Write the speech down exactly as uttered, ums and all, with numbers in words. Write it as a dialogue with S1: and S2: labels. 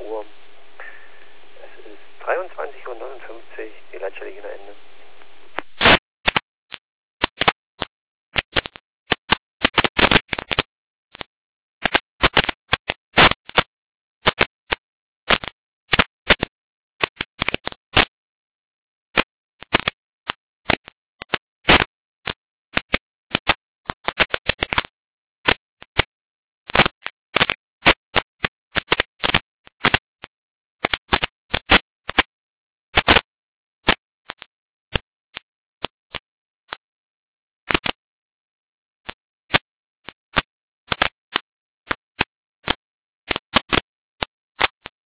S1: Uhr. Es ist dreiundzwanzig Uhr neunundfünfzig, die Leitstelle hier Ende.